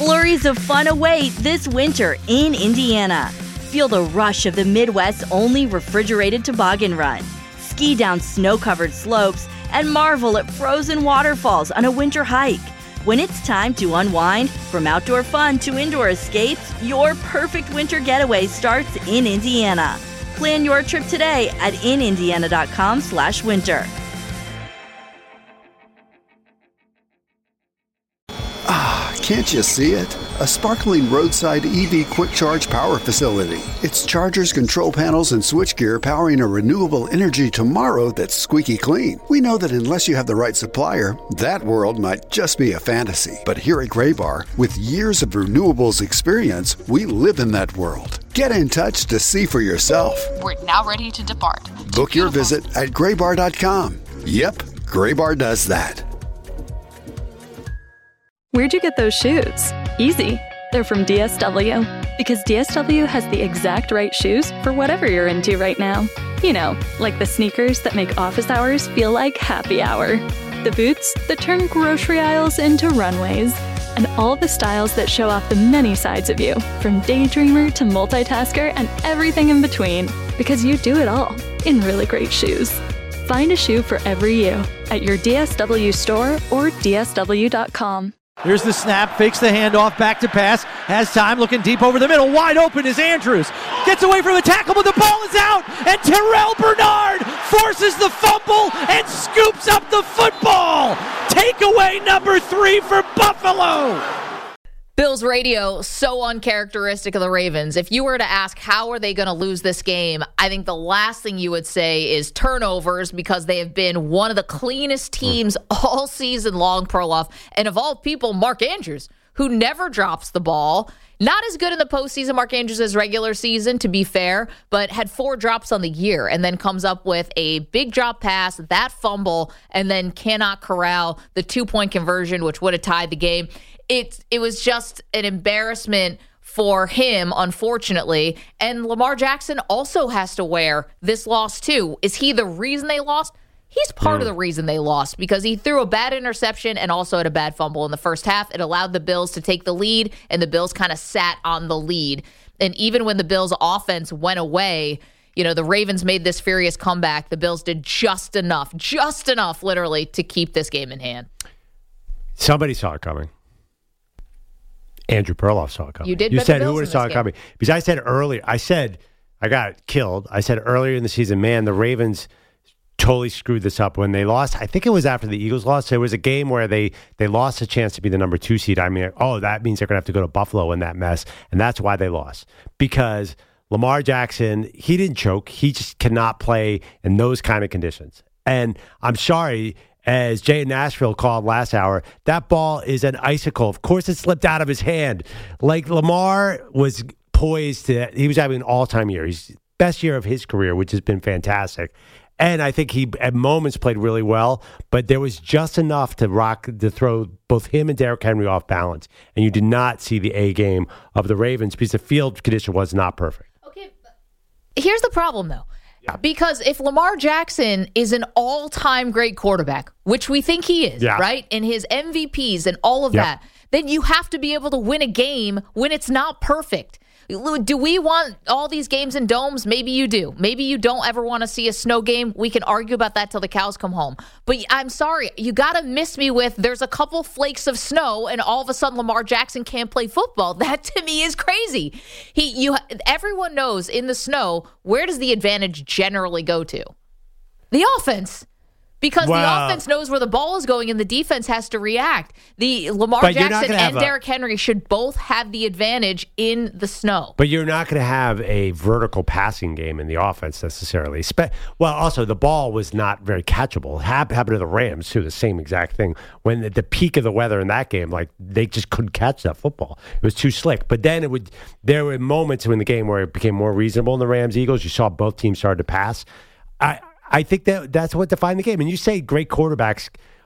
Flurries of fun await this winter in Indiana. Feel the rush of the Midwest's only refrigerated toboggan run. Ski down snow-covered slopes and marvel at frozen waterfalls on a winter hike. When it's time to unwind, from outdoor fun to indoor escapes, your perfect winter getaway starts in Indiana. Plan your trip today at inindiana.com/winter. Can't you see it? A sparkling roadside EV quick charge power facility. It's chargers, control panels, and switchgear powering a renewable energy tomorrow that's squeaky clean. We know that unless you have the right supplier, that world might just be a fantasy. But here at Graybar, with years of renewables experience, we live in that world. Get in touch to see for yourself. We're now ready to depart. Book your visit at graybar.com. Yep, Graybar does that. Where'd you get those shoes? Easy. They're from DSW. Because DSW has the exact right shoes for whatever you're into right now. You know, like the sneakers that make office hours feel like happy hour. The boots that turn grocery aisles into runways. And all the styles that show off the many sides of you, from daydreamer to multitasker and everything in between. Because you do it all in really great shoes. Find a shoe for every you at your DSW store or DSW.com. Here's the snap, fakes the handoff, back to pass, has time, looking deep over the middle, wide open is Andrews. Gets away from the tackle, but the ball is out, and Terrell Bernard forces the fumble and scoops up the football. Takeaway number 3 for Buffalo. Bills radio, so uncharacteristic of the Ravens. If you were to ask how are they going to lose this game, I think the last thing you would say is turnovers, because they have been one of the cleanest teams all season long, Perloff. And of all people, Mark Andrews, who never drops the ball. Not as good in the postseason, Mark Andrews, as regular season, to be fair, but had 4 drops on the year and then comes up with a big drop pass, that fumble, and then cannot corral the 2-point conversion, which would have tied the game. It was just an embarrassment for him, unfortunately. And Lamar Jackson also has to wear this loss, too. Is he the reason they lost? He's part of the reason they lost, because he threw a bad interception and also had a bad fumble in the first half. It allowed the Bills to take the lead, and the Bills kind of sat on the lead. And even when the Bills' offense went away, you know, the Ravens made this furious comeback. The Bills did just enough, literally, to keep this game in hand. Somebody saw it coming. Andrew Perloff saw it coming. You did. You said who would have saw it coming? Because I said earlier, I got killed. I said earlier in the season, man, the Ravens totally screwed this up when they lost. I think it was after the Eagles lost. There was a game where they lost a chance to be the number 2 seed. I mean, that means they're going to have to go to Buffalo in that mess. And that's why they lost. Because Lamar Jackson, he didn't choke. He just cannot play in those kind of conditions. And I'm sorry, as Jay in Nashville called last hour, that ball is an icicle. Of course, it slipped out of his hand. Like, Lamar was poised he was having an all-time year. He's best year of his career, which has been fantastic. And I think he, at moments, played really well, but there was just enough to throw both him and Derrick Henry off balance. And you did not see the A game of the Ravens because the field condition was not perfect. Okay, here's the problem, though. Yeah. Because if Lamar Jackson is an all-time great quarterback, which we think he is, right, in his MVPs and all of that, then you have to be able to win a game when it's not perfect. Do we want all these games in domes? Maybe you do. Maybe you don't ever want to see a snow game. We can argue about that till the cows come home. But I'm sorry, you got to miss me with there's a couple flakes of snow and all of a sudden Lamar Jackson can't play football. That to me is crazy. Everyone knows in the snow, where does the advantage generally go to? The offense. Because the offense knows where the ball is going and the defense has to react. The Lamar Jackson and Derrick Henry should both have the advantage in the snow. But you're not going to have a vertical passing game in the offense necessarily. Also, the ball was not very catchable. It happened to the Rams, too, the same exact thing. When at the peak of the weather in that game, like, they just couldn't catch that football. It was too slick. But then there were moments in the game where it became more reasonable in the Rams-Eagles. You saw both teams started to pass. I think that's what defined the game. And you say great quarterbacks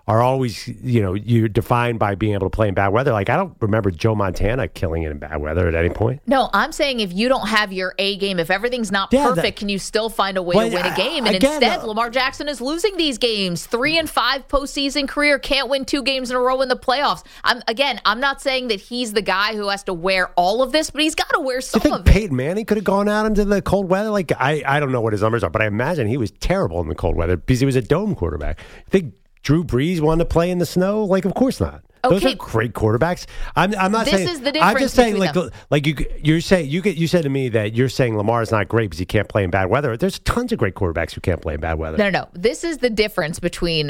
are always, you're defined by being able to play in bad weather. Like, I don't remember Joe Montana killing it in bad weather at any point. No, I'm saying if you don't have your A game, if everything's not perfect, can you still find a way to win a game? And instead, Lamar Jackson is losing these games. 3-5 postseason career, can't win 2 games in a row in the playoffs. I'm not saying that he's the guy who has to wear all of this, but he's got to wear some of it. Do you think Peyton Manning could have gone out into the cold weather? Like, I don't know what his numbers are, but I imagine he was terrible in the cold weather because he was a dome quarterback. I think Drew Brees wanted to play in the snow? Like, of course not. Those are great quarterbacks. I'm not saying. This is the difference. I'm just saying, like you said to me that you're saying Lamar's not great because he can't play in bad weather. There's tons of great quarterbacks who can't play in bad weather. No. This is the difference between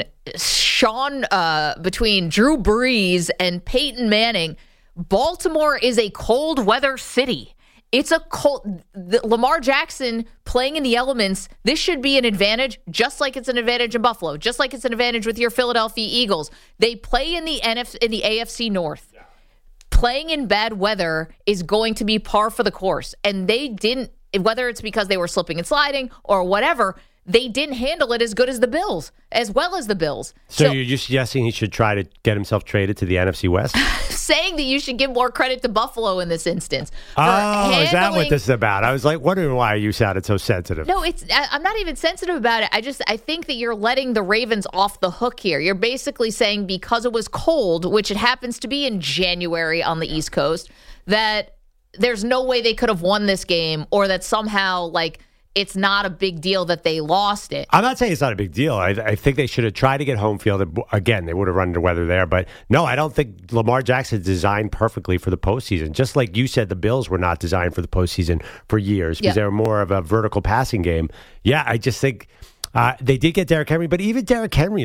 between Drew Brees and Peyton Manning. Baltimore is a cold weather city. It's a cold. Lamar Jackson playing in the elements. This should be an advantage, just like it's an advantage in Buffalo, just like it's an advantage with your Philadelphia Eagles. They play in the AFC North. Yeah. Playing in bad weather is going to be par for the course, and they didn't. Whether it's because they were slipping and sliding or whatever, they didn't handle it as good as the Bills, as well as the Bills. So you're just suggesting he should try to get himself traded to the NFC West? Saying that you should give more credit to Buffalo in this instance. Oh, is that what this is about? I was like wondering why you sounded so sensitive. No, I'm not even sensitive about it. I think that you're letting the Ravens off the hook here. You're basically saying because it was cold, which it happens to be in January on the East Coast, that there's no way they could have won this game, or that somehow, it's not a big deal that they lost it. I'm not saying it's not a big deal. I think they should have tried to get home field. Again, they would have run into weather there. But no, I don't think Lamar Jackson is designed perfectly for the postseason. Just like you said, the Bills were not designed for the postseason for years because they were more of a vertical passing game. Yeah, I just think they did get Derrick Henry. But even Derrick Henry,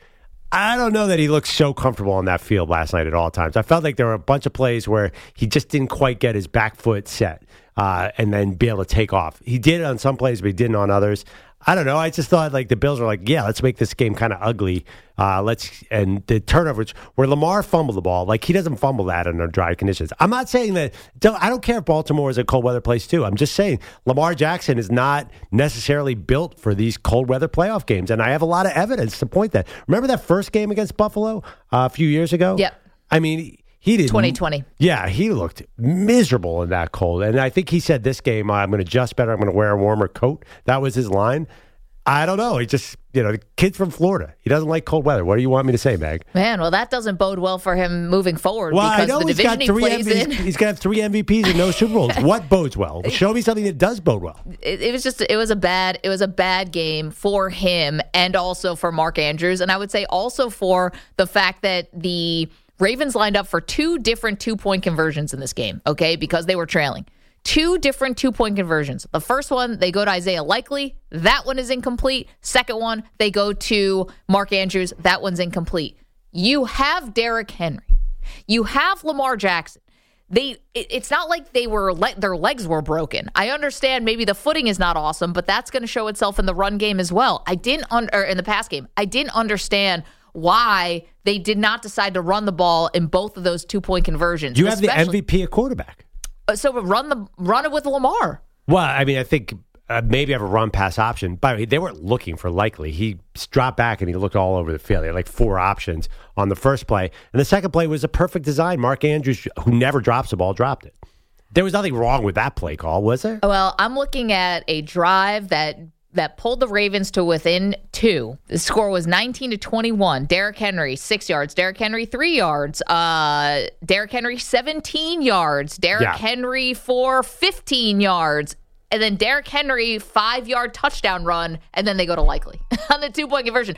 I don't know that he looked so comfortable on that field last night at all times. I felt like there were a bunch of plays where he just didn't quite get his back foot set and then be able to take off. He did it on some plays, but he didn't on others. I don't know. I just thought the Bills were let's make this game kind of ugly. And the turnovers where Lamar fumbled the ball, he doesn't fumble that under dry conditions. I'm not saying that. I don't care if Baltimore is a cold weather place too. I'm just saying Lamar Jackson is not necessarily built for these cold weather playoff games, and I have a lot of evidence to point that. Remember that first game against Buffalo a few years ago? Yep. I mean, he did 2020. Yeah, he looked miserable in that cold. And I think he said this game, I'm going to adjust better. I'm going to wear a warmer coat. That was his line. I don't know. He just, the kid's from Florida. He doesn't like cold weather. What do you want me to say, Meg? Man, well, that doesn't bode well for him moving forward because the division he plays in. He's going to have 3 MVPs and no Super Bowls. What bodes well? Show me something that does bode well. It was a bad game for him and also for Mark Andrews. And I would say also for the fact that the Ravens lined up for 2 different 2-point conversions in this game, okay, because they were trailing. 2 different 2-point conversions. The first one, they go to Isaiah Likely. That one is incomplete. Second one, they go to Mark Andrews. That one's incomplete. You have Derrick Henry. You have Lamar Jackson. It's not like their legs were broken. I understand maybe the footing is not awesome, but that's going to show itself in the run game as well. In the pass game. I didn't understand why they did not decide to run the ball in both of those 2-point conversions. You have the MVP at quarterback. So run it with Lamar. Well, I mean, I think maybe have a run pass option. By the way, they weren't looking for Likely. He dropped back and he looked all over the field. He had 4 options on the first play. And the second play was a perfect design. Mark Andrews, who never drops the ball, dropped it. There was nothing wrong with that play call, was there? Well, I'm looking at a drive that pulled the Ravens to within 2. The score was 19-21. Derrick Henry, 6 yards. Derrick Henry, 3 yards. Derrick Henry, 17 yards. Derrick Henry for 15 yards. And then Derrick Henry, 5-yard touchdown run, and then they go to Likely on the 2-point conversion.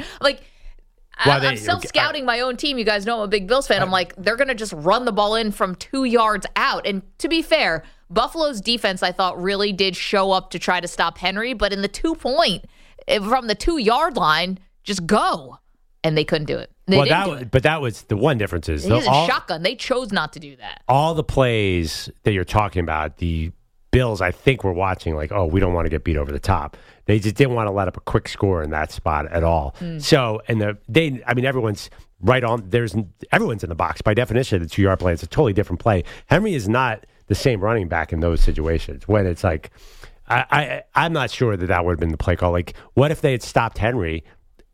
I'm self-scouting my own team. You guys know I'm a big Bills fan. I'm they're going to just run the ball in from 2 yards out. And to be fair, Buffalo's defense, I thought, really did show up to try to stop Henry. But in the 2-point, from the 2-yard line, just go. And they couldn't do it. But that was the one difference is. It was a shotgun. They chose not to do that. All the plays that you're talking about, the Bills, I think, were watching we don't want to get beat over the top. They just didn't want to let up a quick score in that spot at all. So, everyone's right on. Everyone's in the box. By definition, the 2-yard play is a totally different play. Henry is not the same running back in those situations when it's I'm not sure that would have been the play call. What if they had stopped Henry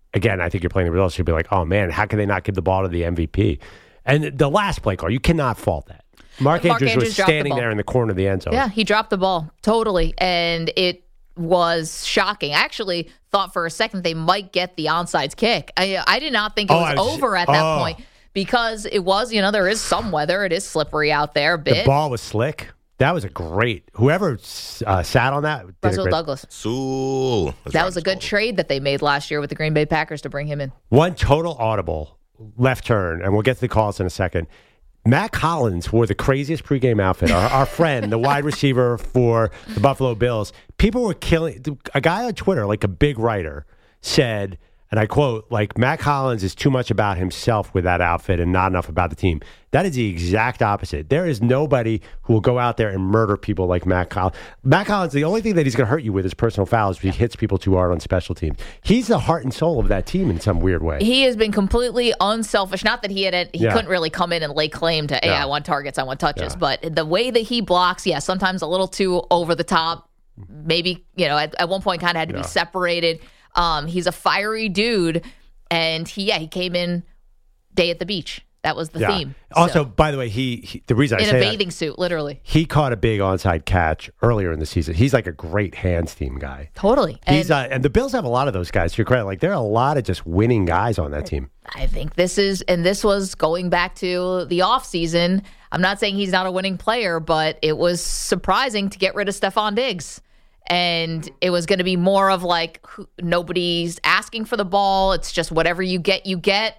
again, I think you're playing the results. You'd be like, oh, man, how can they not give the ball to the MVP? And the last play call, you cannot fault that. Mark Andrews was standing there in the corner of the end zone. Yeah, he dropped the ball totally, and it was shocking. I actually thought for a second they might get the onside kick. I did not think it was over at that point because it was, there is some weather. It is slippery out there a bit. The ball was slick. That was a great. Whoever sat on that. Russell Douglas. Sewell. That was a good trade that they made last year with the Green Bay Packers to bring him in. One total audible left turn, and we'll get to the calls in a second. Matt Collins wore the craziest pregame outfit. Our friend, the wide receiver for the Buffalo Bills. People were killing. A guy on Twitter, like a big writer, said, and I quote, like, Matt Collins is too much about himself with that outfit and not enough about the team. That is the exact opposite. There is nobody who will go out there and murder people like Matt Collins. Matt Collins, the only thing that he's going to hurt you with is personal fouls if he hits people too hard on special teams. He's the heart and soul of that team in some weird way. He has been completely unselfish. Not that he couldn't really come in and lay claim to, hey, I want targets, I want touches. But the way that he blocks, sometimes a little too over the top. Maybe, at one point kind of had to be separated. He's a fiery dude, and he came in day at the beach. That was the theme. Also, by the way, he the reason I say in a bathing suit, literally. He caught a big onside catch earlier in the season. He's like a great hands team guy. Totally. And the Bills have a lot of those guys. To your credit, like there are a lot of just winning guys on that team. I think this was going back to the offseason. I'm not saying he's not a winning player, but it was surprising to get rid of Stephon Diggs. And it was going to be more of like nobody's asking for the ball. It's just whatever you get, you get.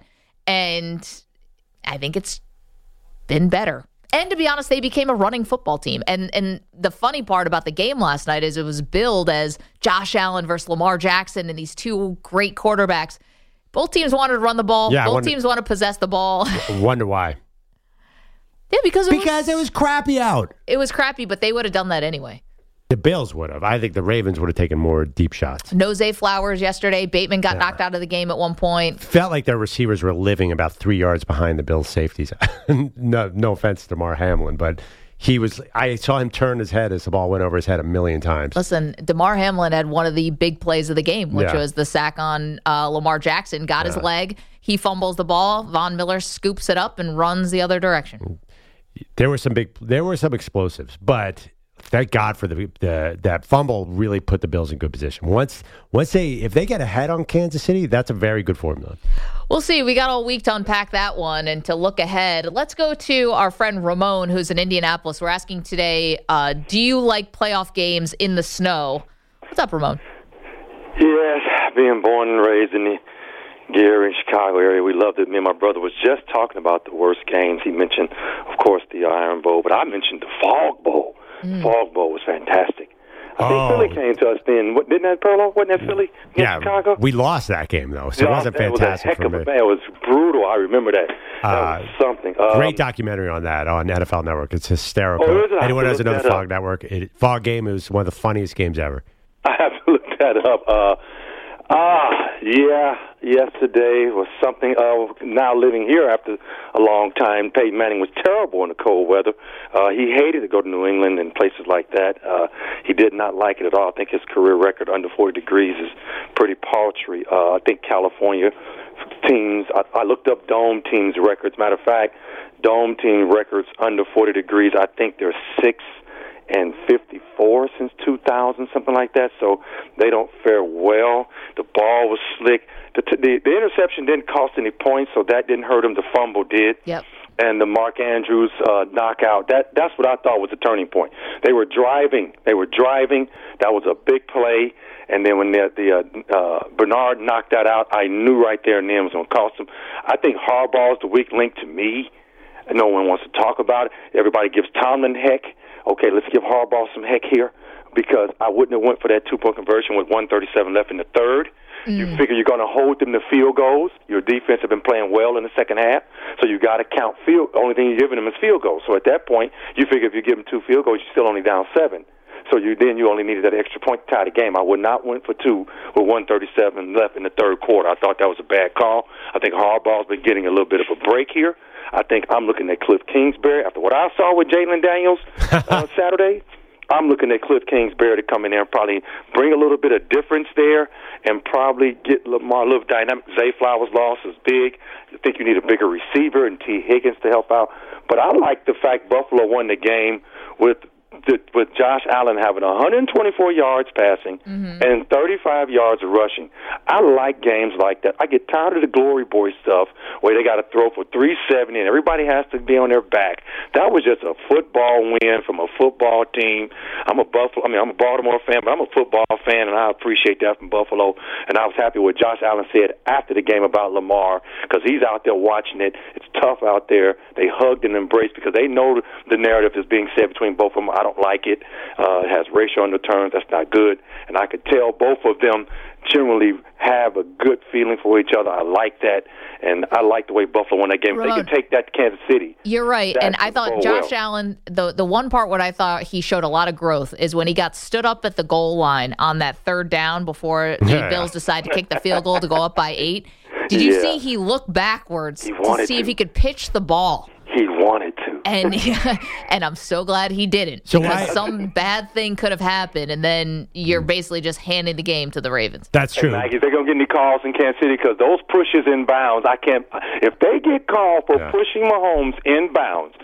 And I think it's been better. And to be honest, they became a running football team. And the funny part about the game last night is it was billed as Josh Allen versus Lamar Jackson and these two great quarterbacks. Both teams wanted to run the ball. Both teams want to possess the ball. Wonder why. Yeah, because it was crappy out. It was crappy, but they would have done that anyway. The Bills would have. I think the Ravens would have taken more deep shots. No Zay Flowers yesterday. Bateman got knocked out of the game at one point. Felt like their receivers were living about 3 yards behind the Bills' safeties. No offense to Damar Hamlin, but I saw him turn his head as the ball went over his head a million times. Listen, Damar Hamlin had one of the big plays of the game, which was the sack on Lamar Jackson. Got his leg. He fumbles the ball. Von Miller scoops it up and runs the other direction. There were some explosives, but thank God for that fumble really put the Bills in good position. If they get ahead on Kansas City, that's a very good formula. We'll see. We got all week to unpack that one and to look ahead. Let's go to our friend Ramon, who's in Indianapolis. We're asking today, do you like playoff games in the snow? What's up, Ramon? Yes, being born and raised in the Gary, Chicago area, we loved it. Me and my brother was just talking about the worst games. He mentioned, of course, the Iron Bowl, but I mentioned the Fog Bowl. Fog Bowl was fantastic. I think Philly came to us then. Didn't that, Perlo? Wasn't that Philly in Chicago? We lost that game, though, so it wasn't fantastic for me. It was brutal. I remember that. That was something. Great documentary on that on NFL Network. It's hysterical. Anyone who doesn't know the Fog Network, Fog Game is one of the funniest games ever. I have to look that up. Yesterday was something. Now living here after a long time, Peyton Manning was terrible in the cold weather. He hated to go to New England and places like that. He did not like it at all. I think his career record under 40 degrees is pretty paltry. I think California teams, I looked up Dome teams' records. Matter of fact, Dome team records under 40 degrees, I think they're 6-54 since 2000, something like that. So they don't fare well. The ball was slick. The interception didn't cost any points, so that didn't hurt him. The fumble did. Yep. And the Mark Andrews knockout, that's what I thought was a turning point. They were driving. That was a big play. And then when the Bernard knocked that out, I knew right there and then it was going to cost him. I think Harbaugh's the weak link to me. No one wants to talk about it. Everybody gives Tomlin heck. Okay, let's give Harbaugh some heck here, because I wouldn't have went for that 2-point conversion with 1:37 left in the third. You figure you're going to hold them to field goals. Your defense have been playing well in the second half, so you got to count field. Only thing you're giving them is field goals. So at that point, you figure if you give them 2 field goals, you're still only down 7. So you only needed that extra point to tie the game. I would not went for 2 with 1:37 left in the third quarter. I thought that was a bad call. I think Harbaugh's been getting a little bit of a break here. I think I'm looking at Cliff Kingsbury. After what I saw with Jalen Daniels on Saturday, I'm looking at Cliff Kingsbury to come in there and probably bring a little bit of difference there and probably get Lamar a little dynamic. Zay Flowers' loss is big. I think you need a bigger receiver and T. Higgins to help out. But I like the fact Buffalo won the game with Josh Allen having 124 yards passing and 35 yards rushing. I like games like that. I get tired of the glory boy stuff where they got to throw for 370 and everybody has to be on their back. That was just a football win from a football team. I'm a Baltimore fan, but I'm a football fan, and I appreciate that from Buffalo. And I was happy with Josh Allen said after the game about Lamar because he's out there watching it. It's tough out there. They hugged and embraced because they know the narrative is being said between both of them. I don't like it. It has racial undertones. That's not good. And I could tell both of them generally have a good feeling for each other. I like that. And I like the way Buffalo won that game. Ramon, they can take that to Kansas City. You're right. And I thought Josh Allen, the one part what I thought he showed a lot of growth is when he got stood up at the goal line on that third down before the Bills decided to kick the field goal to go up by 8. Did you see he looked backwards to see if he could pitch the ball? He wanted to. And I'm so glad he didn't. Because some bad thing could have happened, and then you're basically just handing the game to the Ravens. That's true. Maggie, they're going to get any calls in Kansas City because those pushes in bounds, I can't. If they get called for pushing Mahomes in bounds,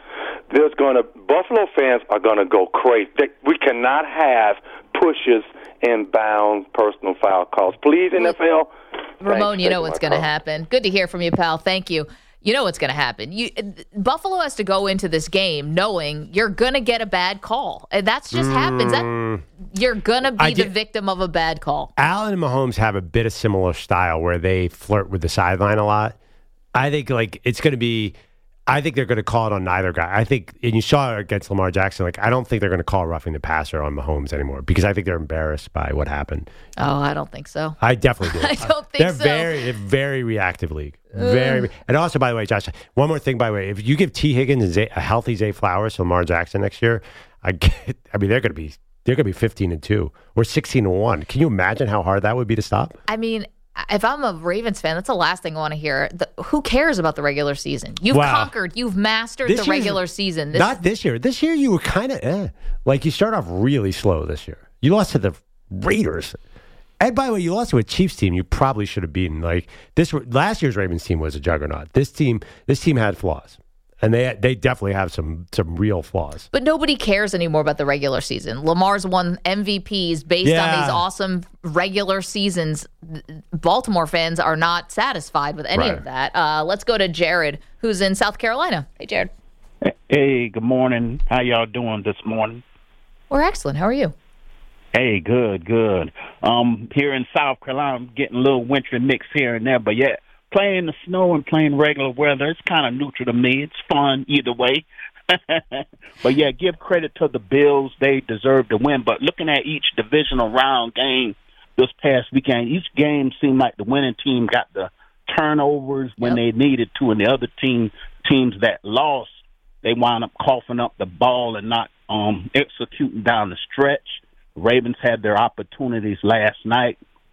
Buffalo fans are going to go crazy. We cannot have pushes in bounds, personal foul calls. Please, NFL. Ramon, you know what's going to happen. Good to hear from you, pal. Thank you. You know what's going to happen. Buffalo has to go into this game knowing you're going to get a bad call. And that's just happens. You're going to be the victim of a bad call. Allen and Mahomes have a bit of similar style where they flirt with the sideline a lot. I think it's going to be – I think they're going to call it on neither guy. I think, and you saw it against Lamar Jackson, I don't think they're going to call roughing the passer on Mahomes anymore because I think they're embarrassed by what happened. Oh, I don't think so. I definitely do. I don't think so. They're very reactive league. And also, by the way, Josh, one more thing, by the way, if you give T. Higgins a healthy Zay Flowers to Lamar Jackson next year, they're going to be 15-2 or 16-1. Can you imagine how hard that would be to stop? I mean, if I'm a Ravens fan, that's the last thing I want to hear. Who cares about the regular season? You've conquered. You've mastered the regular season. Not this year. This year you were kind of you start off really slow this year. You lost to the Raiders. And by the way, you lost to a Chiefs team you probably should have beaten. Last year's Ravens team was a juggernaut. This team had flaws. And they definitely have some real flaws. But nobody cares anymore about the regular season. Lamar's won MVPs based on these awesome regular seasons. Baltimore fans are not satisfied with any of that. Let's go to Jared, who's in South Carolina. Hey, Jared. Hey, good morning. How y'all doing this morning? We're excellent. How are you? Hey, good. Here in South Carolina, I'm getting a little wintry mix here and there, but yeah. Playing the snow and playing regular weather, it's kind of neutral to me. It's fun either way. But, yeah, give credit to the Bills. They deserve to win. But looking at each divisional round game this past weekend, each game seemed like the winning team got the turnovers when they needed to, and the other teams that lost, they wound up coughing up the ball and not executing down the stretch. The Ravens had their opportunities last night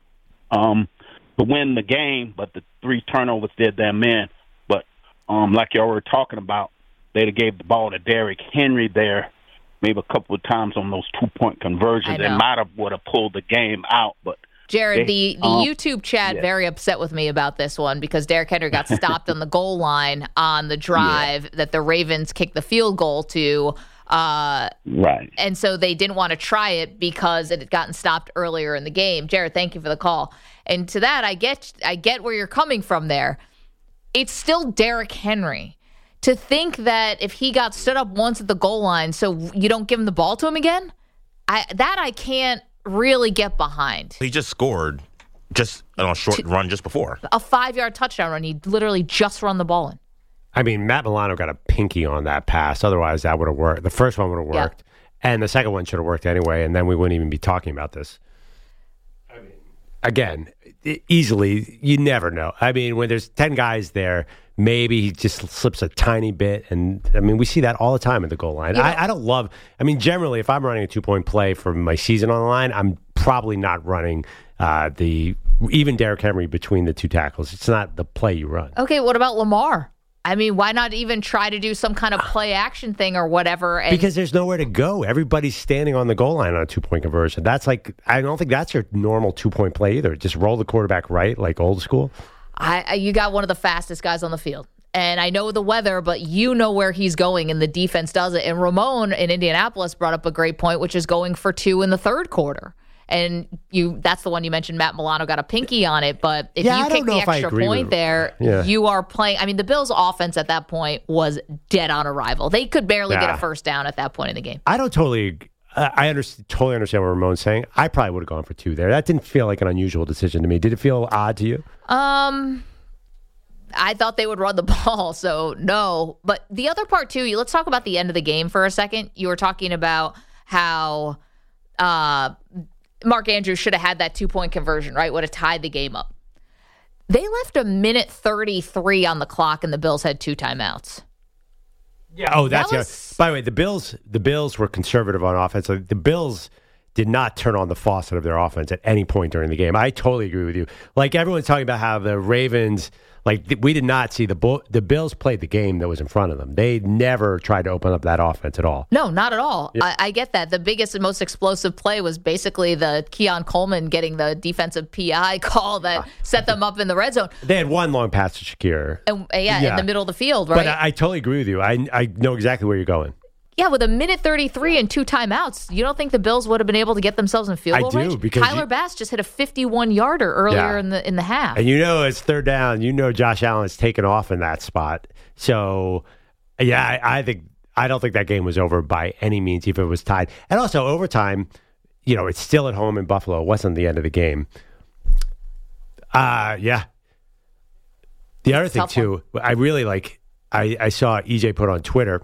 to win the game, but the 3 turnovers did them in. But like y'all were talking about, they gave the ball to Derrick Henry there maybe a couple of times on those 2-point conversions. They might have would have pulled the game out. But Jared, the YouTube chat very upset with me about this one because Derrick Henry got stopped on the goal line on the drive that the Ravens kicked the field goal to. Right. And so they didn't want to try it because it had gotten stopped earlier in the game. Jared, thank you for the call. And to that, I get where you're coming from there. It's still Derrick Henry. To think that if he got stood up once at the goal line, so you don't give him the ball to him again, I can't really get behind. He just scored just on a short run just before. A 5-yard touchdown run. He literally just run the ball in. I mean, Matt Milano got a pinky on that pass. Otherwise, that would have worked. The first one would have worked. And the second one should have worked anyway, and then we wouldn't even be talking about this. I mean, again, easily, you never know. I mean, when there's 10 guys there, maybe he just slips a tiny bit. And, I mean, we see that all the time at the goal line. I don't love – I mean, generally, if I'm running a 2-point play for my season on the line, I'm probably not running even Derrick Henry between the 2 tackles. It's not the play you run. Okay, what about Lamar? I mean, why not even try to do some kind of play action thing or whatever? And because there's nowhere to go. Everybody's standing on the goal line on a 2-point conversion. That's like, I don't think that's your normal 2-point play either. Just roll the quarterback right, like old school. You got one of the fastest guys on the field. And I know the weather, but you know where he's going, and the defense does it. And Ramon in Indianapolis brought up a great point, which is going for 2 in the third quarter. And that's the one you mentioned. Matt Milano got a pinky on it, but if you kick the extra point there, you are playing. I mean, the Bills' offense at that point was dead on arrival. They could barely get a first down at that point in the game. I don't totally. I totally understand what Ramon's saying. I probably would have gone for 2 there. That didn't feel like an unusual decision to me. Did it feel odd to you? I thought they would run the ball, so no. But the other part too. Let's talk about the end of the game for a second. You were talking about how Mark Andrews should have had that 2-point conversion, right? Would have tied the game up. They left 1:33 on the clock, and the Bills had 2 timeouts. Yeah. Oh, that's by the way, the Bills were conservative on offense. The Bills did not turn on the faucet of their offense at any point during the game. I totally agree with you. Like, everyone's talking about how the Ravens, we did not see the Bills played the game that was in front of them. They never tried to open up that offense at all. No, not at all. Yeah. I get that. The biggest and most explosive play was basically the Keon Coleman getting the defensive PI call that set them up in the red zone. They had one long pass to Shakir. And, in the middle of the field, right? But I totally agree with you. I know exactly where you're going. Yeah, with 1:33 and 2 timeouts, you don't think the Bills would have been able to get themselves in field goal range? I do, because Tyler Bass just hit a 51-yarder earlier in the half. And it's third down. Josh Allen's taken off in that spot. So, yeah, I don't think that game was over by any means, if it was tied. And also, overtime, it's still at home in Buffalo. It wasn't the end of the game. Yeah. The other thing, too, I really like, I saw EJ put on Twitter,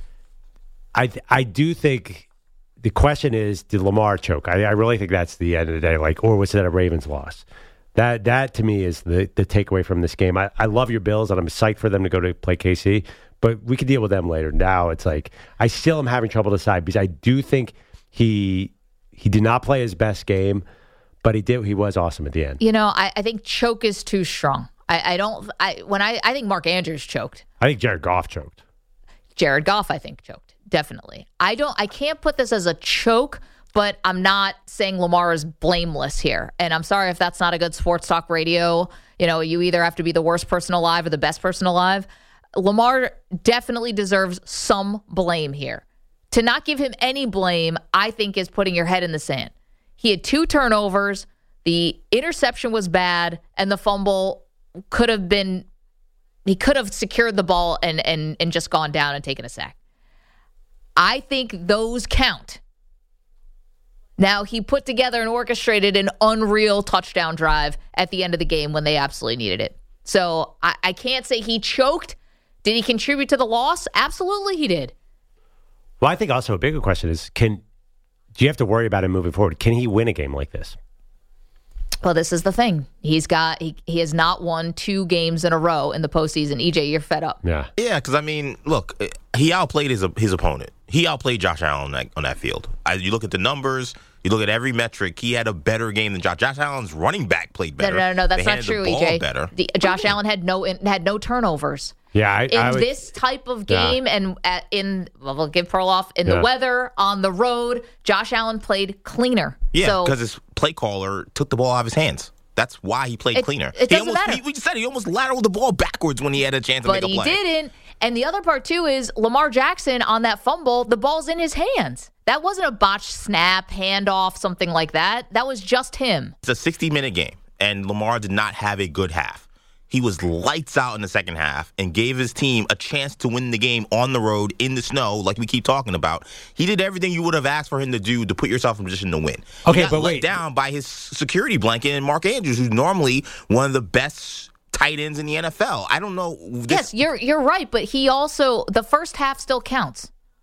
I do think the question is, did Lamar choke? I really think that's the end of the day, or was it a Ravens loss? That to me is the takeaway from this game. I love your Bills, and I'm psyched for them to go to play KC, but we can deal with them later. Now it's like, I still am having trouble deciding, because I do think he did not play his best game, but he was awesome at the end. I think choke is too strong. I think Mark Andrews choked. I think Jared Goff choked. Jared Goff, I think, choked. Definitely. I can't put this as a choke, but I'm not saying Lamar is blameless here. And I'm sorry if that's not a good sports talk radio. You either have to be the worst person alive or the best person alive. Lamar definitely deserves some blame here. To not give him any blame, I think, is putting your head in the sand. He had 2 turnovers. The interception was bad, and the fumble he could have secured the ball and just gone down and taken a sack. I think those count. Now, he put together and orchestrated an unreal touchdown drive at the end of the game when they absolutely needed it. So I can't say he choked. Did he contribute to the loss? Absolutely he did. Well, I think also a bigger question is, do you have to worry about him moving forward? Can he win a game like this? Well, this is the thing. He has not won 2 games in a row in the postseason. EJ, you're fed up. Yeah, because, look, he outplayed his opponent. He outplayed Josh Allen on that field. You look at the numbers, you look at every metric, he had a better game than Josh. Josh Allen's running back played better. No, that's not true, EJ. Better. Josh Allen had no turnovers. Yeah, in this type of game, and we'll give Perloff in the weather on the road, Josh Allen played cleaner. Yeah, because his play caller took the ball out of his hands. That's why he played cleaner. It doesn't matter. We just said he almost lateraled the ball backwards when he had a chance to make a play. But he didn't. And the other part, too, is Lamar Jackson on that fumble, the ball's in his hands. That wasn't a botched snap, handoff, something like that. That was just him. It's a 60-minute game, and Lamar did not have a good half. He was lights out in the second half and gave his team a chance to win the game on the road in the snow, like we keep talking about. He did everything you would have asked for him to do to put yourself in position to win. Okay, he got let down by his security blanket and Mark Andrews, who's normally one of the best tight ends in the NFL. I don't know. Yes, you're right, but he also, the first half still counts.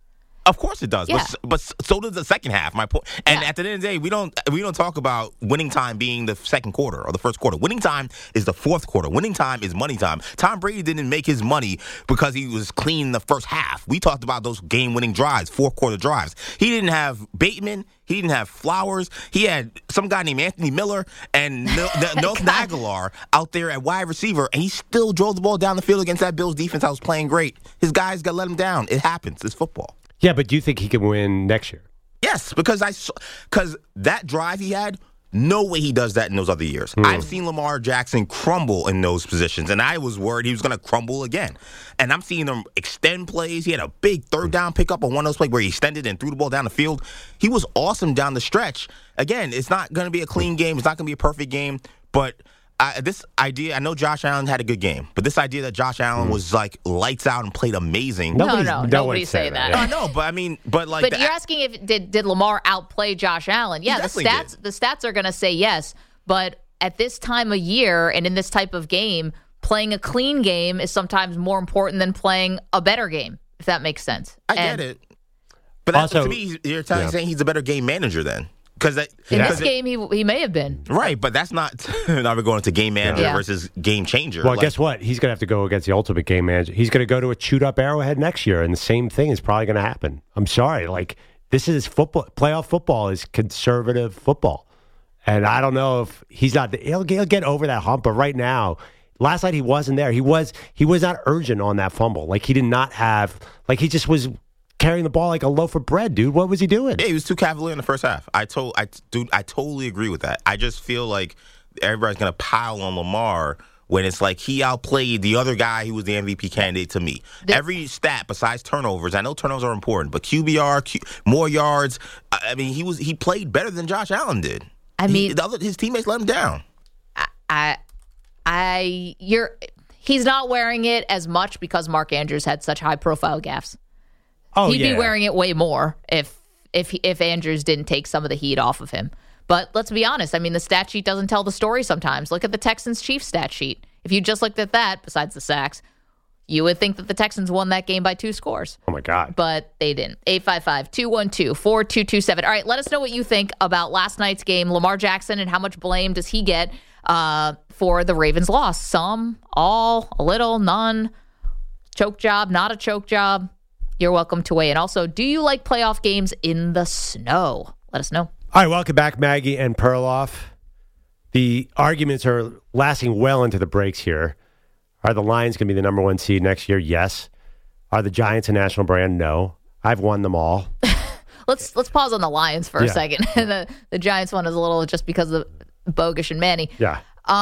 Of course it does, Yeah. but so does the second half. My point, and at the end of the day, we don't talk about winning time being the second quarter or the first quarter. Winning time is the fourth quarter. Winning time is money time. Tom Brady didn't make his money because he was clean the first half. We talked about those game-winning drives, fourth quarter drives. He didn't have Bateman. He didn't have Flowers. He had some guy named Anthony Miller and Nelson Aguilar out there at wide receiver, and he still drove the ball down the field against that Bills defense. I was playing great. His guys got to let him down. It happens. It's football. Yeah, but do you think he can win next year? Yes, because that drive he had, no way he does that in those other years. I've seen Lamar Jackson crumble in those positions, and I was worried he was going to crumble again. And I'm seeing him extend plays. He had a big third down pickup on one of those plays where he extended and threw the ball down the field. He was awesome down the stretch. Again, it's not going to be a clean game. It's not going to be a perfect game, but this idea, I know Josh Allen had a good game, but this idea that Josh Allen was like lights out and played amazing. Nobody's saying that. I know, but I mean, but you're asking if did Lamar outplay Josh Allen? Yeah, the stats are going to say yes, but at this time of year and in this type of game, playing a clean game is sometimes more important than playing a better game. If that makes sense. I get it, but also, to me, you're saying he's a better game manager then. Because in this game, he may have been. Right, but that's not. Now we're going to game manager versus game changer. Well, guess what? He's going to have to go against the ultimate game manager. He's going to go to a chewed up Arrowhead next year, and the same thing is probably going to happen. I'm sorry. Like, this is football. Playoff football is conservative football. And I don't know if he's not. He'll get over that hump, but right now, last night he wasn't there. He was not urgent on that fumble. Like, he did not have. Like, he just was carrying the ball like a loaf of bread, dude. What was he doing? Yeah, he was too cavalier in the first half. I totally agree with that. I just feel like everybody's going to pile on Lamar when it's like he outplayed the other guy who was the MVP candidate to me. Every stat besides turnovers, I know turnovers are important, but QBR, more yards, I mean, he played better than Josh Allen did. I mean, his teammates let him down. He's not wearing it as much because Mark Andrews had such high-profile gaffes. Oh, He'd be wearing it way more if Andrews didn't take some of the heat off of him. But let's be honest. I mean, the stat sheet doesn't tell the story sometimes. Look at the Texans-Chiefs stat sheet. If you just looked at that, besides the sacks, you would think that the Texans won that game by 2 scores. Oh, my God. But they didn't. 855-212-4227. All right, let us know what you think about last night's game. Lamar Jackson, and how much blame does he get for the Ravens' loss? Some, all, a little, none. Choke job, not a choke job. You're welcome to weigh in. Also, do you like playoff games in the snow? Let us know. All right, welcome back, Maggie and Perloff. The arguments are lasting well into the breaks here. Are the Lions going to be the number 1 seed next year? Yes. Are the Giants a national brand? No. I've won them all. Let's pause on the Lions for a second. The Giants one is a little just because of Bogusch and Manny. Yeah.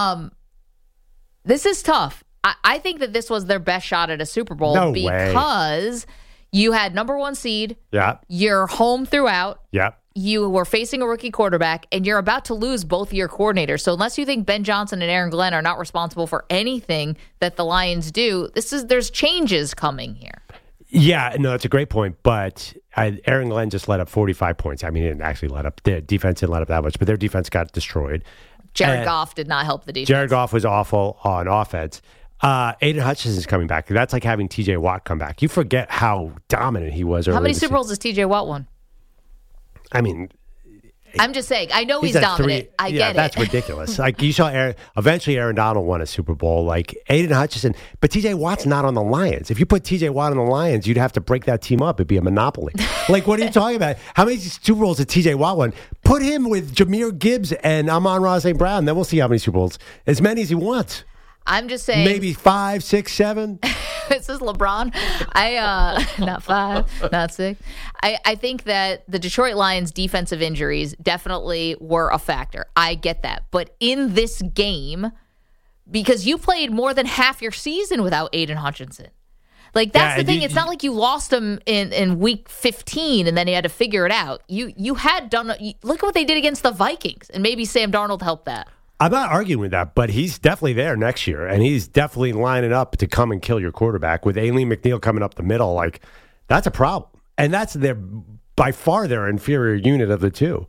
This is tough. I think that this was their best shot at a Super Bowl because you had number 1 seed. Yeah. You're home throughout. Yeah. You were facing a rookie quarterback, and you're about to lose both of your coordinators. So unless you think Ben Johnson and Aaron Glenn are not responsible for anything that the Lions do, there's changes coming here. Yeah, no, it's a great point. But Aaron Glenn just let up 45 points. I mean, he didn't actually let up. The defense didn't let up that much, but their defense got destroyed. Jared Goff did not help the defense. Jared Goff was awful on offense. Aiden Hutchinson's coming back. That's like having T.J. Watt come back. You forget how dominant he was earlier. How many Super Bowls has T.J. Watt won? I mean, I'm just saying. I know he's dominant. I get it. That's ridiculous. Like you saw, eventually Aaron Donald won a Super Bowl. Like Aiden Hutchinson, but T.J. Watt's not on the Lions. If you put T.J. Watt on the Lions, you'd have to break that team up. It'd be a monopoly. Like, what are you talking about? How many Super Bowls did T.J. Watt won? Put him with Jahmyr Gibbs and Amon-Ra St. Brown. Then we'll see how many Super Bowls. As many as he wants. I'm just saying. Maybe 5, 6, 7. This is LeBron. Not 5, not 6. I think that the Detroit Lions' defensive injuries definitely were a factor. I get that. But in this game, because you played more than half your season without Aiden Hutchinson. Like, that's the thing. It's not like you lost him in week 15 and then you had to figure it out. You had done. Look at what they did against the Vikings, and maybe Sam Darnold helped that. I'm not arguing with that, but he's definitely there next year, and he's definitely lining up to come and kill your quarterback with Aileen McNeil coming up the middle. Like, that's a problem, and that's by far their inferior unit of the two.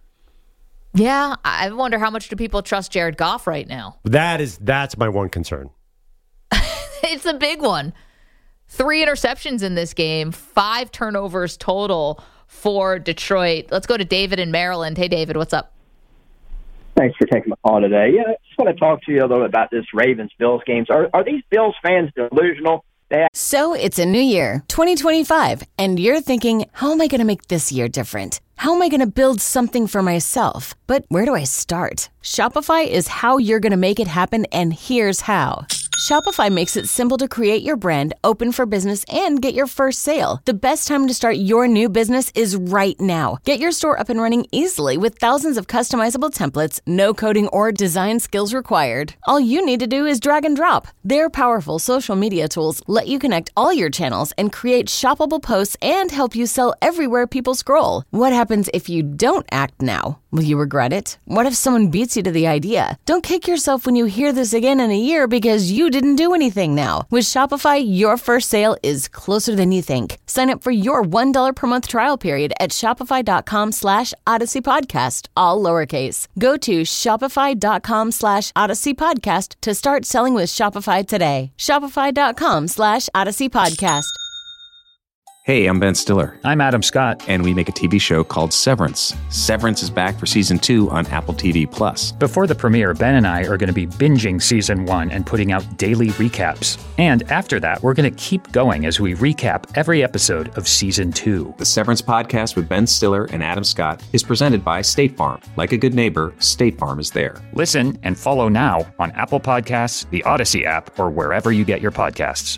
Yeah, I wonder how much do people trust Jared Goff right now? That's my one concern. It's a big one. 3 interceptions in this game, 5 turnovers total for Detroit. Let's go to David in Maryland. Hey, David, what's up? Thanks for taking my call today. Yeah, I just want to talk to you a little bit about this Ravens-Bills games. Are these Bills fans delusional? So it's a new year, 2025, and you're thinking, how am I going to make this year different? How am I going to build something for myself? But where do I start? Shopify is how you're going to make it happen, and here's how. Shopify makes it simple to create your brand, open for business, and get your first sale. The best time to start your new business is right now. Get your store up and running easily with thousands of customizable templates, no coding or design skills required. All you need to do is drag and drop. Their powerful social media tools let you connect all your channels and create shoppable posts and help you sell everywhere people scroll. What happens if you don't act now? Will you regret it? What if someone beats you to the idea? Don't kick yourself when you hear this again in a year because you didn't do anything now. With Shopify, your first sale is closer than you think. Sign up for your $1 per month trial period at shopify.com/Odyssey Podcast, all lowercase. Go to shopify.com/Odyssey Podcast to start selling with Shopify today. Shopify.com/Odyssey Podcast. Hey, I'm Ben Stiller. I'm Adam Scott. And we make a TV show called Severance. Severance is back for season 2 on Apple TV+. Before the premiere, Ben and I are going to be binging season 1 and putting out daily recaps. And after that, we're going to keep going as we recap every episode of season 2. The Severance podcast with Ben Stiller and Adam Scott is presented by State Farm. Like a good neighbor, State Farm is there. Listen and follow now on Apple Podcasts, the Odyssey app, or wherever you get your podcasts.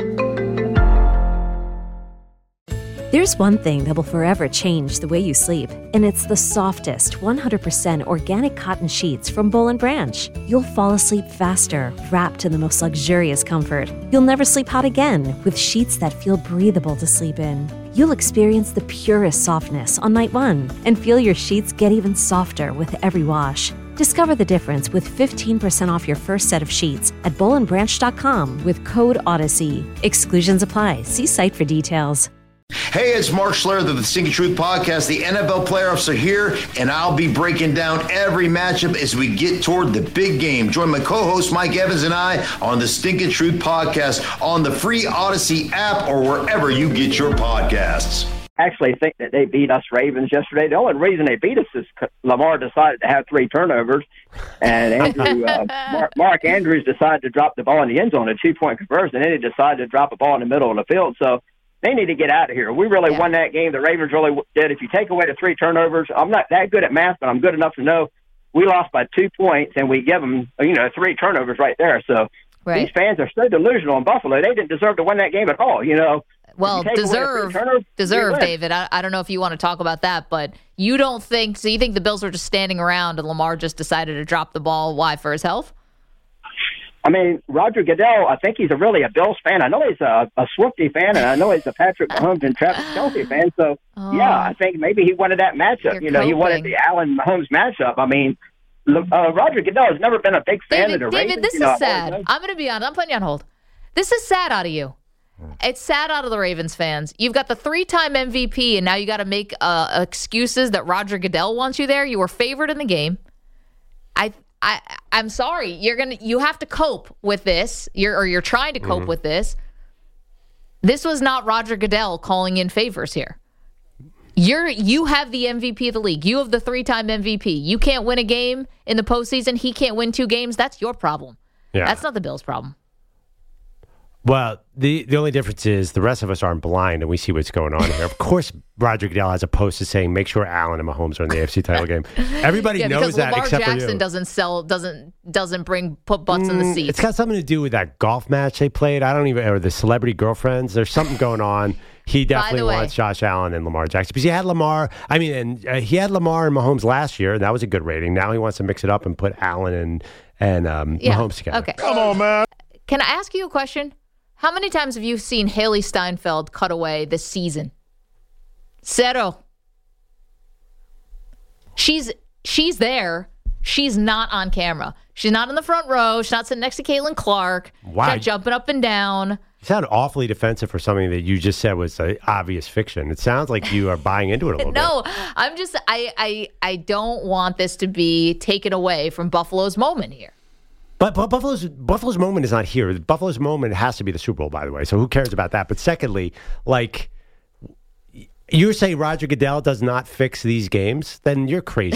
There's one thing that will forever change the way you sleep, and it's the softest, 100% organic cotton sheets from Boll & Branch. You'll fall asleep faster, wrapped in the most luxurious comfort. You'll never sleep hot again with sheets that feel breathable to sleep in. You'll experience the purest softness on night 1 and feel your sheets get even softer with every wash. Discover the difference with 15% off your first set of sheets at bollandbranch.com with code Odyssey. Exclusions apply. See site for details. Hey, it's Mark Schlereth of the Stinking Truth Podcast. The NFL playoffs are here, and I'll be breaking down every matchup as we get toward the big game. Join my co-host Mike Evans and I on the Stinking Truth Podcast on the free Odyssey app or wherever you get your podcasts. Actually think that they beat us Ravens yesterday. The only reason they beat us is Lamar decided to have 3 turnovers, and Mark Andrews decided to drop the ball in the end zone, a 2-point conversion, and then he decided to drop a ball in the middle of the field. So they need to get out of here. We really won that game. The Ravens really did. If you take away the 3 turnovers, I'm not that good at math, but I'm good enough to know we lost by 2 points, and we give them, 3 turnovers right there. So these fans are so delusional in Buffalo. They didn't deserve to win that game at all, Well, deserve, David. I don't know if you want to talk about that, but you don't think – so you think the Bills were just standing around and Lamar just decided to drop the ball? Why, for his health? I mean, Roger Goodell, I think he's really a Bills fan. I know he's a Swiftie fan, and I know he's a Patrick Mahomes and Travis Kelce fan. So, yeah, I think maybe he wanted that matchup. He wanted the Allen Mahomes matchup. I mean, Roger Goodell has never been a big fan of the Ravens. David, this is sad. I'm going to be honest. I'm putting you on hold. This is sad out of you. It's sad out of the Ravens fans. You've got the 3-time MVP, and now you got to make excuses that Roger Goodell wants you there. You were favored in the game. I'm sorry. You have to cope with this. You're trying to cope with this. This was not Roger Goodell calling in favors here. You have the MVP of the league. You have the 3-time MVP. You can't win a game in the postseason. He can't win 2 games. That's your problem. Yeah. That's not the Bills' problem. Well, the only difference is the rest of us aren't blind and we see what's going on here. Of course, Roger Goodell has a post saying, make sure Allen and Mahomes are in the AFC title game. Everybody knows that Lamar except Jackson for you. doesn't put butts in the seats. It's got something to do with that golf match they played. Or the celebrity girlfriends. There's something going on. He definitely wants Josh Allen and Lamar Jackson because he had Lamar. He had Lamar and Mahomes last year, and that was a good rating. Now he wants to mix it up and put Allen and Mahomes together. Okay. Come on, man. Can I ask you a question? How many times have you seen Haley Steinfeld cut away this season? 0. She's there. She's not on camera. She's not in the front row. She's not sitting next to Caitlin Clark. Wow. She's not jumping up and down. You sound awfully defensive for something that you just said was obvious fiction. It sounds like you are buying into it a little bit. No, I'm just I don't want this to be taken away from Buffalo's moment here. But Buffalo's moment is not here. Buffalo's moment has to be the Super Bowl, by the way. So who cares about that? But secondly, like, you say Roger Goodell does not fix these games, then you're crazy.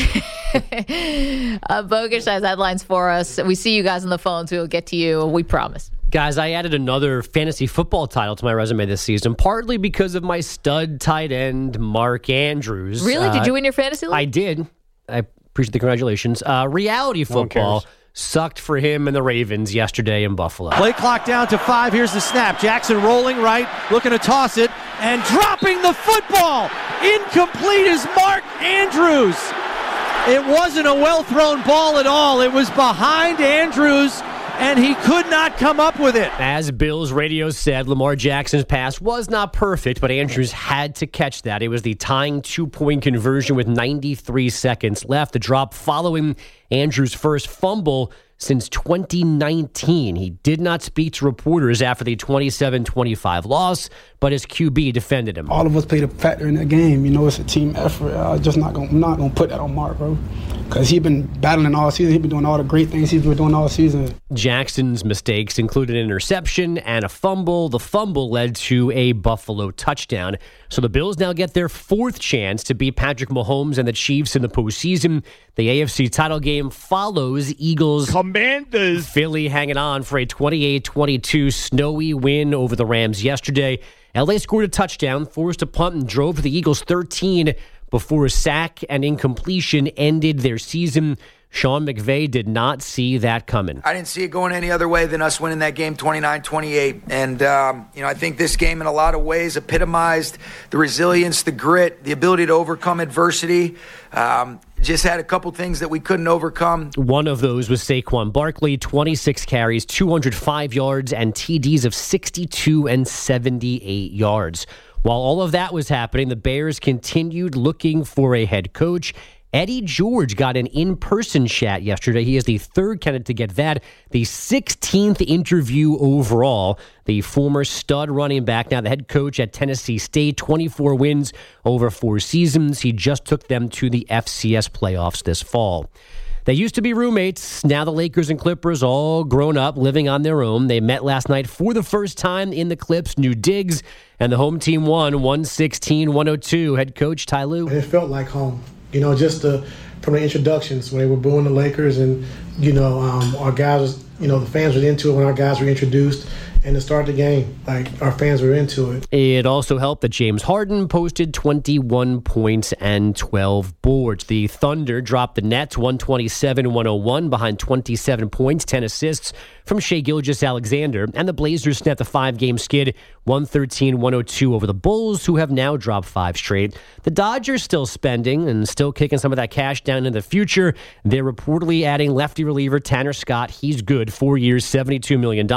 Bogusch has headlines for us. We see you guys on the phone, so we'll get to you. We promise. Guys, I added another fantasy football title to my resume this season, partly because of my stud tight end, Mark Andrews. Really? Did you win your fantasy league? I did. I appreciate the congratulations. Reality football sucked for him and the Ravens yesterday in Buffalo. Play clock down to 5. Here's the snap. Jackson rolling right, looking to toss it, and dropping the football. Incomplete is Mark Andrews. It wasn't a well-thrown ball at all. It was behind Andrews, and he could not come up with it. As Bills radio said, Lamar Jackson's pass was not perfect, but Andrews had to catch that. It was the tying 2-point conversion with 93 seconds left. The drop following Andrews' first fumble since 2019. He did not speak to reporters after the 27-25 loss, but his QB defended him. All of us played a factor in that game. You know, it's a team effort. I'm not gonna put that on Mark, bro, because he's been battling all season. He's been doing all the great things he's been doing all season. Jackson's mistakes included an interception and a fumble. The fumble led to a Buffalo touchdown. So the Bills now get their 4th chance to beat Patrick Mahomes and the Chiefs in the postseason. The AFC title game follows Eagles Commanders. Philly hanging on for a 28-22 snowy win over the Rams yesterday. LA scored a touchdown, forced a punt, and drove to the Eagles' 13 before a sack and incompletion ended their season. Sean McVay did not see that coming. I didn't see it going any other way than us winning that game 29-28. And, I think this game in a lot of ways epitomized the resilience, the grit, the ability to overcome adversity. Just had a couple things that we couldn't overcome. One of those was Saquon Barkley, 26 carries, 205 yards, and TDs of 62 and 78 yards. While all of that was happening, the Bears continued looking for a head coach. Eddie George got an in-person chat yesterday. He is the 3rd candidate to get that, the 16th interview overall. The former stud running back, now the head coach at Tennessee State, 24 wins over 4 seasons. He just took them to the FCS playoffs this fall. They used to be roommates. Now the Lakers and Clippers all grown up, living on their own. They met last night for the first time in the Clips' new digs, and the home team won 116-102. Head coach Ty Lue. It felt like home. Just from the introductions when they were booing the Lakers, and our guys, the fans were into it when our guys were introduced, and to start the game, like, our fans were into it. It also helped that James Harden posted 21 points and 12 boards. The Thunder dropped the Nets 127-101 behind 27 points, 10 assists from Shai Gilgeous-Alexander, and the Blazers snapped a 5-game skid 113-102 over the Bulls, who have now dropped 5 straight. The Dodgers still spending and still kicking some of that cash down in the future. They're reportedly adding lefty reliever Tanner Scott. He's good, 4 years, $72 million.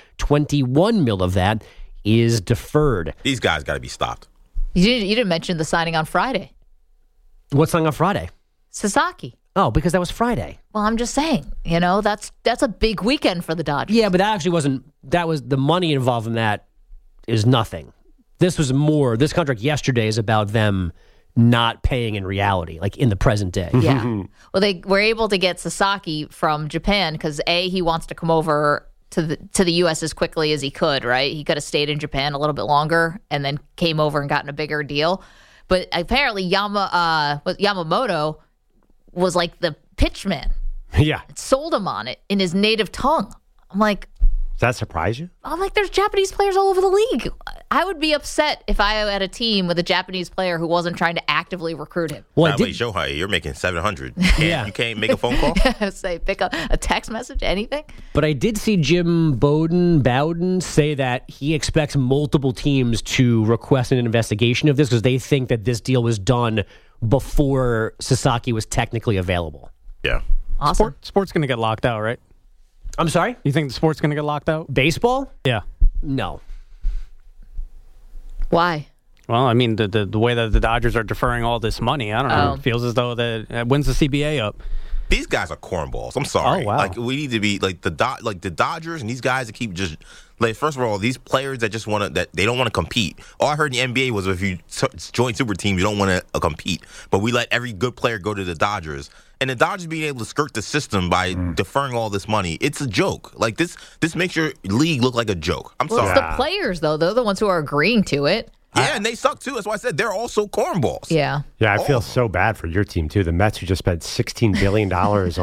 21 mil of that is deferred. These guys got to be stopped. You didn't mention the signing on Friday. What signing on Friday? Sasaki. Oh, because that was Friday. Well, I'm just saying, that's a big weekend for the Dodgers. Yeah, but that actually wasn't. That was the money involved in that is nothing. This was more. This contract yesterday is about them not paying in reality, like in the present day. Yeah. Well, they were able to get Sasaki from Japan because he wants to come over to the U.S. as quickly as he could. Right? He could have stayed in Japan a little bit longer and then came over and gotten a bigger deal. But apparently Yamamoto was like the pitchman. Yeah. It sold him on it in his native tongue. I'm like, does that surprise you? I'm like, there's Japanese players all over the league. I would be upset if I had a team with a Japanese player who wasn't trying to actively recruit him. Well, Shohei, you're making $700. You can't make a phone call? Say, pick up a text message, anything? But I did see Jim Bowden say that he expects multiple teams to request an investigation of this because they think that this deal was done before Sasaki was technically available. Yeah. Awesome. Sport's going to get locked out, right? I'm sorry? You think the sport's going to get locked out? Baseball? Yeah. No. Why? Well, I mean, the way that the Dodgers are deferring all this money, I don't know. It feels as though when's the CBA up? These guys are cornballs. I'm sorry. Oh, wow. Like, we need to be like the Dodgers and these guys that keep just Like, first of all, these players that just that they don't want to compete. All I heard in the NBA was if you join super teams, you don't want to compete. But we let every good player go to the Dodgers. And the Dodgers being able to skirt the system by deferring all this money, it's a joke. Like, this makes your league look like a joke. I'm sorry. It's the players, though. They're the ones who are agreeing to it. Yeah, and they suck, too. That's why I said they're also cornballs. Yeah. Yeah, I feel so bad for your team, too. The Mets who just spent $16 billion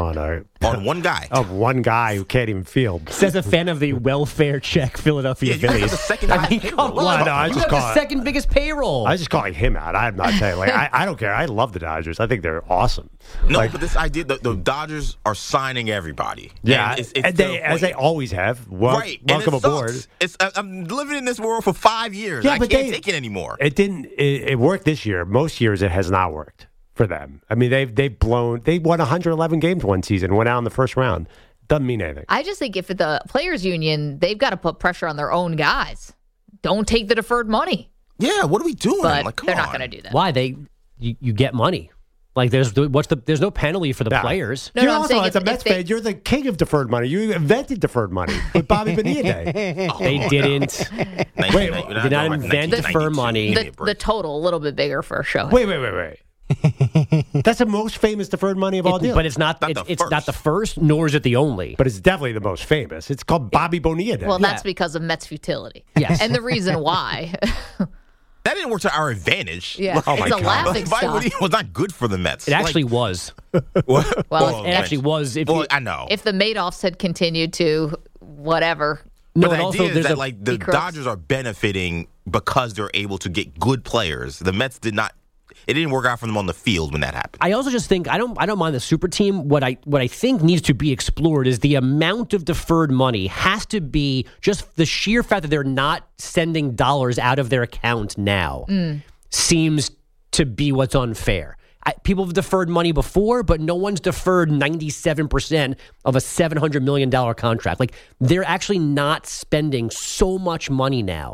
on one guy. Of one guy who can't even field. Says a fan of the welfare check Philadelphia Phillies. The second I mean, come on. Well, no, I you just have call the it- second biggest payroll. I was just calling him out. I'm not saying, like, I don't care. I love the Dodgers. I think they're awesome. No, Like, but this idea that the Dodgers are signing everybody. yeah, And it's and they, as they always have. right. And Welcome it aboard. sucks. I'm living in this world for 5 years. Yeah, I but can't take it anymore. It didn't. It worked this year. Most years it has not worked for them. I mean, they won 111 games one season, went out in the first round. Doesn't mean anything. I just think if the players union, they've got to put pressure on their own guys. Don't take the deferred money. Yeah, what are we doing? But they're not going to do that. Why? You get money. Like, there's no penalty for the players. No, you're I'm also, saying as a if Mets they- fan, you're the king of deferred money. You invented deferred money with Bobby Bonilla Day. They didn't. Wait, did not invent deferred money. The total a little bit bigger for a show. Wait. That's the most famous deferred money of all deals. But it's not. It's not the first, nor is it the only. But it's definitely the most famous. It's called Bobby Bonilla Day. Well, that's because of Mets futility. Yes. And the reason why. That didn't work to our advantage. Yeah, Oh it's my a God. laughing Bobby stock. Bonilla was not good for the Mets. It actually was. Well, It actually was. I know. If the Madoffs had continued to whatever. No, but and the also idea is there's that a- like the Be crooks. Dodgers are benefiting because they're able to get good players. The Mets did not. It didn't work out for them on the field when that happened. I also just think I don't mind the super team. What I think needs to be explored is the amount of deferred money has to be just the sheer fact that they're not sending dollars out of their account now seems to be what's unfair. People have deferred money before, but no one's deferred 97% of a $700 million contract. Like, they're actually not spending so much money now.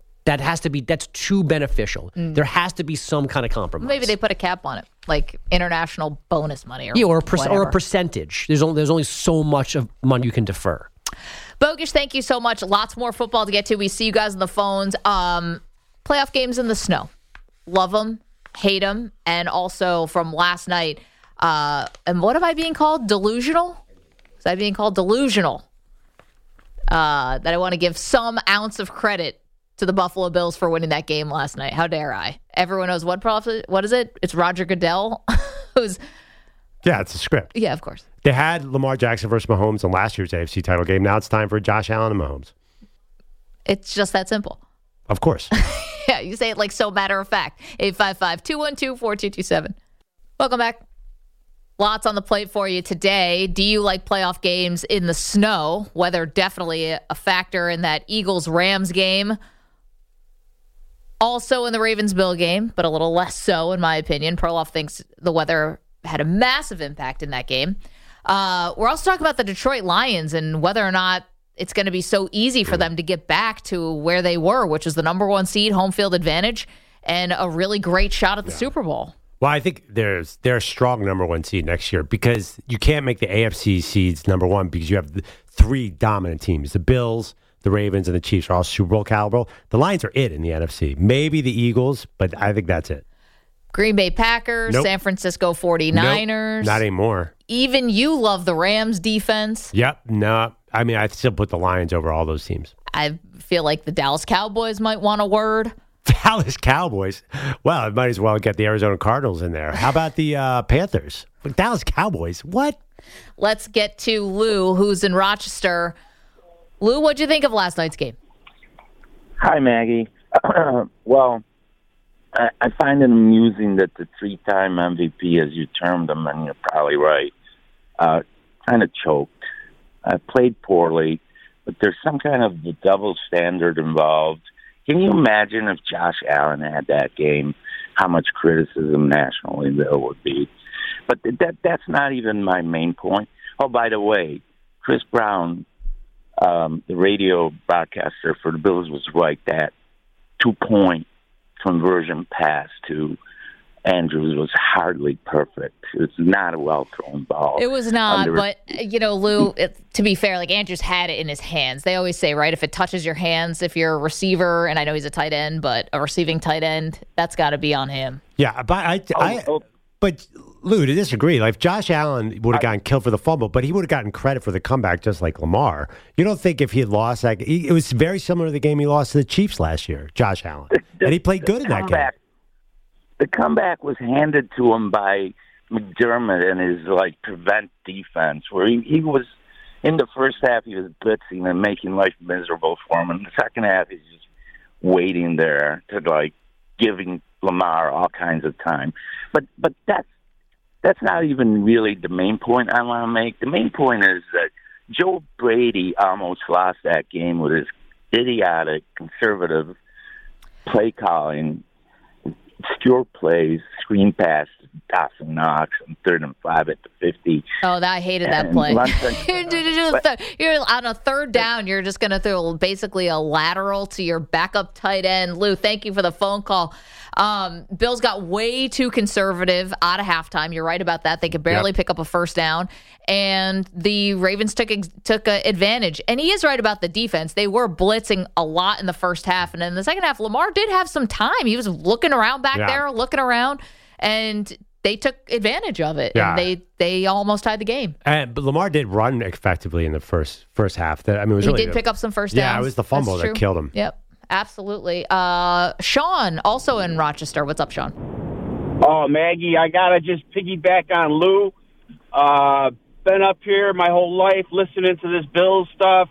That's too beneficial. There has to be some kind of compromise. Maybe they put a cap on it, like international bonus money or or a whatever. percentage. There's only so much of money you can defer. Bogusch, thank you so much. Lots more football to get to. We see you guys on the phones. Playoff games in the snow. Love them, hate them. And also from last night, and what am I being called? Delusional? Is I being called delusional? That I want to give some ounce of credit to the Buffalo Bills for winning that game last night. How dare I? Everyone knows what is it? It's Roger Goodell, who's... Yeah, it's a script. Yeah, of course. They had Lamar Jackson versus Mahomes in last year's AFC title game. Now it's time for Josh Allen and Mahomes. It's just that simple. Of course. Yeah, you say it like so matter of fact. 855-212-4227. Welcome back. Lots on the plate for you today. Do you like playoff games in the snow? Weather definitely a factor in that Eagles-Rams game. Also in the Ravens-Bill game, but a little less so in my opinion. Perloff thinks the weather had a massive impact in that game. We're also talking about the Detroit Lions and whether or not it's going to be so easy for them to get back to where they were, which is the number one seed, home field advantage, and a really great shot at the Super Bowl. Well, I think they're a strong number one seed next year because you can't make the AFC seeds number one because you have the three dominant teams. The Bills, the Ravens, and the Chiefs are all Super Bowl caliber. The Lions are it in the NFC. Maybe the Eagles, but I think that's it. Green Bay Packers, Nope. San Francisco 49ers. Nope, not anymore. Even you love the Rams defense. Yep. No. I mean, I still put the Lions over all those teams. I feel like the Dallas Cowboys might want a word. Dallas Cowboys. Well, I might as well get the Arizona Cardinals in there. How about the Panthers? Dallas Cowboys. What? Let's get to Lou, who's in Rochester. Lou, what'd you think of last night's game? Hi, Maggie. Well, I find it amusing that the three-time MVP, as you termed him, and you're probably right, kind of choked. Played poorly, but there's some kind of the double standard involved. Can you imagine if Josh Allen had that game, how much criticism nationally there would be? But that's not even my main point. Oh, by the way, Chris Brown, the radio broadcaster for the Bills, was right. That 2-point conversion pass to Andrews was hardly perfect. It was not a well-thrown ball. It was not, but, Lou, to be fair, Andrews had it in his hands. They always say, right, if it touches your hands, if you're a receiver, and I know he's a tight end, but a receiving tight end, that's got to be on him. Yeah, but but Lou, to disagree, if Josh Allen would have gotten killed for the fumble, but he would have gotten credit for the comeback just like Lamar. You don't think if he had lost that, it was very similar to the game he lost to the Chiefs last year, Josh Allen, and he played good in that game. The comeback was handed to him by McDermott and his prevent defense, where he was in the first half he was blitzing and making life miserable for him. In the second half, he's just waiting there to giving Lamar all kinds of time. But that's not even really the main point I want to make. The main point is that Joe Brady almost lost that game with his idiotic, conservative play calling, obscure plays, screen pass, Dawson Knox on 3rd and 5 at the 50. Oh, I hated that play. You're on a 3rd down. You're just going to throw basically a lateral to your backup tight end. Lou, thank you for the phone call. Bills got way too conservative out of halftime. You're right about that. They could barely pick up a first down, and the Ravens took advantage. And he is right about the defense. They were blitzing a lot in the first half, and in the second half, Lamar did have some time. He was looking around back there, looking around, and they took advantage of it, and they almost tied the game. But Lamar did run effectively in the first half. He did pick up some first downs. Yeah, it was the fumble that killed him. Yep. Absolutely. Sean, also in Rochester. What's up, Sean? Oh, Maggie, I got to just piggyback on Lou. Been up here my whole life listening to this Bills stuff.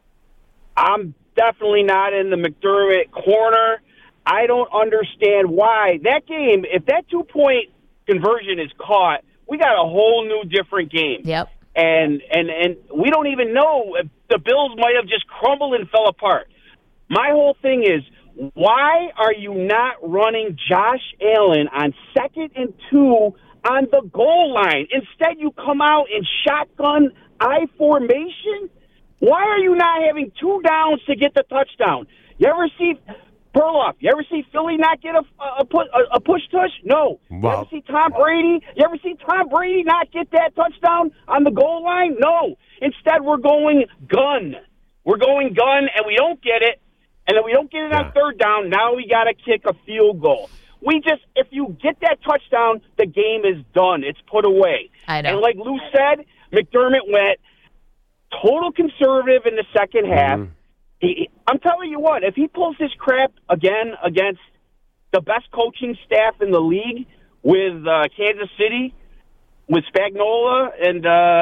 I'm definitely not in the McDermott corner. I don't understand why. That game, if that 2-point conversion is caught, we got a whole new different game. Yep. And we don't even know if the Bills might have just crumbled and fell apart. My whole thing is, why are you not running Josh Allen on 2nd and 2 on the goal line? Instead, you come out in shotgun I formation? Why are you not having 2 downs to get the touchdown? You ever see Perloff? You ever see Philly not get a push-tush? No. Wow. You ever see Tom Brady? You ever see Tom Brady not get that touchdown on the goal line? No. Instead, we're going gun. We're going gun, and we don't get it. And then we don't get it on 3rd down. Now we got to kick a field goal. If you get that touchdown, the game is done. It's put away. I know. And like Lou said, McDermott went total conservative in the second half. I'm telling you what, if he pulls this crap again against the best coaching staff in the league with Kansas City, with Spagnuolo and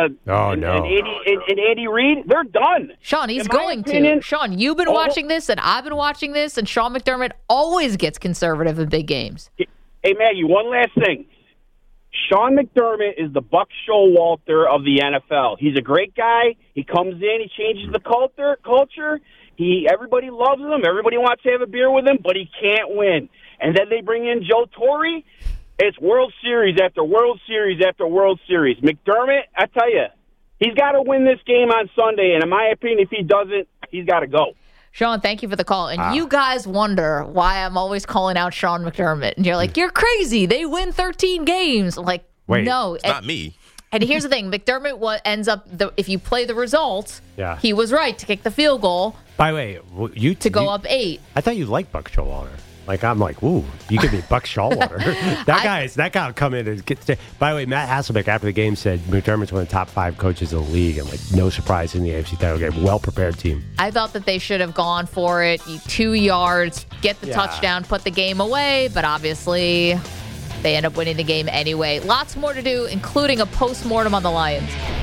Andy Reid, they're done. Sean, he's going to. Sean, you've been watching this, and I've been watching this, and Sean McDermott always gets conservative in big games. Hey, Maggie, one last thing. Sean McDermott is the Buck Showalter of the NFL. He's a great guy. He comes in, he changes the culture. Everybody loves him. Everybody wants to have a beer with him, but he can't win. And then they bring in Joe Torre. It's World Series after World Series after World Series. McDermott, I tell you, he's got to win this game on Sunday, and in my opinion, if he doesn't, he's got to go. Sean, thank you for the call. And you guys wonder why I'm always calling out Sean McDermott. And you're like, you're crazy. They win 13 games. I'm like, no. It's not me. And here's the thing. McDermott ends up, if you play the results, he was right to kick the field goal. By the way, to go up 8. I thought you liked Buck Showalter. I'm like, ooh, you could be Buck Showalter. that guy will come in and get. By the way, Matt Hasselbeck after the game said McDermott's one of the top 5 coaches in the league, and no surprise in the AFC title game. Well prepared team. I thought that they should have gone for it. 2 yards, get the touchdown, put the game away, but obviously they end up winning the game anyway. Lots more to do, including a postmortem on the Lions.